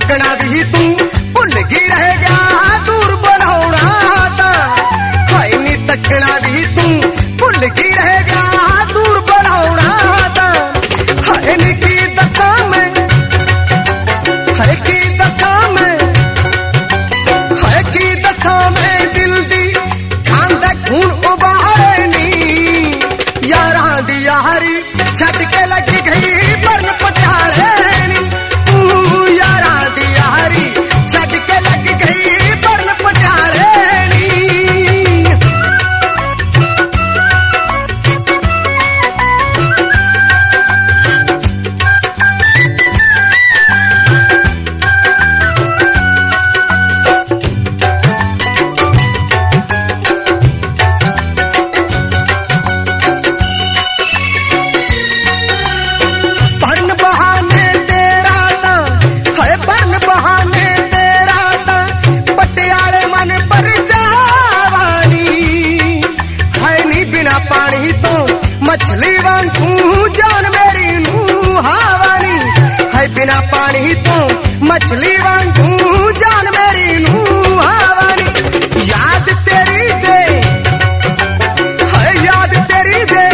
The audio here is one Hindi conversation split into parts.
तकना भी तू भुल गई रह गया दूर बनाउणा ता हाय नी तकना भी तू भुल गई रह गया दूर बनाउणा ता हाय नी की दसा मैं हाय की दसा मैं हाय की दसा मैं दिल दी खांदा खून उबाले नी यारां दी यारी छट के लग गई परन पटियाले नी यारां दी यारी छट के लग गई परन पटियाले नी मछली वांगू जान मेरी नू हावानी है बिना पानी तो मछली वांगू जान मेरी नू हावानी याद तेरी दे है याद तेरी दे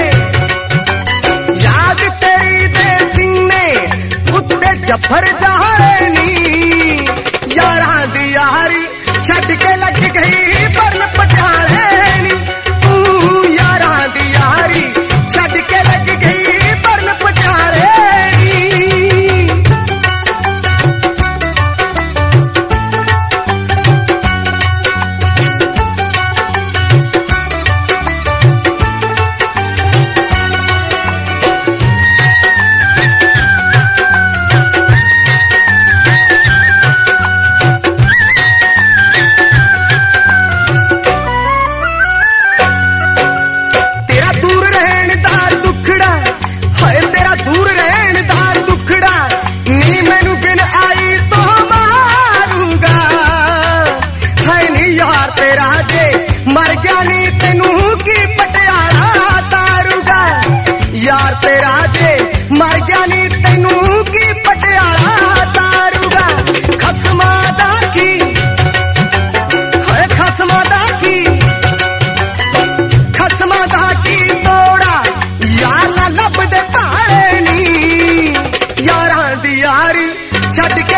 याद तेरी दे सिंह कुत्ते जफर जहानी यारां दी यारी छट के लग गई परन पटियाले नी यारां दी यारी छट के लग गई परन पटियाले मर गया नी तेनू की पटियाला तारूगा यार तेरा जे मर गया नी तेनू की पटियाला तारूगा खसमा दा की है खसमा दा की खसमा दा की तोड़ा यार ना लब दे पाए नी यारां दी यारी छट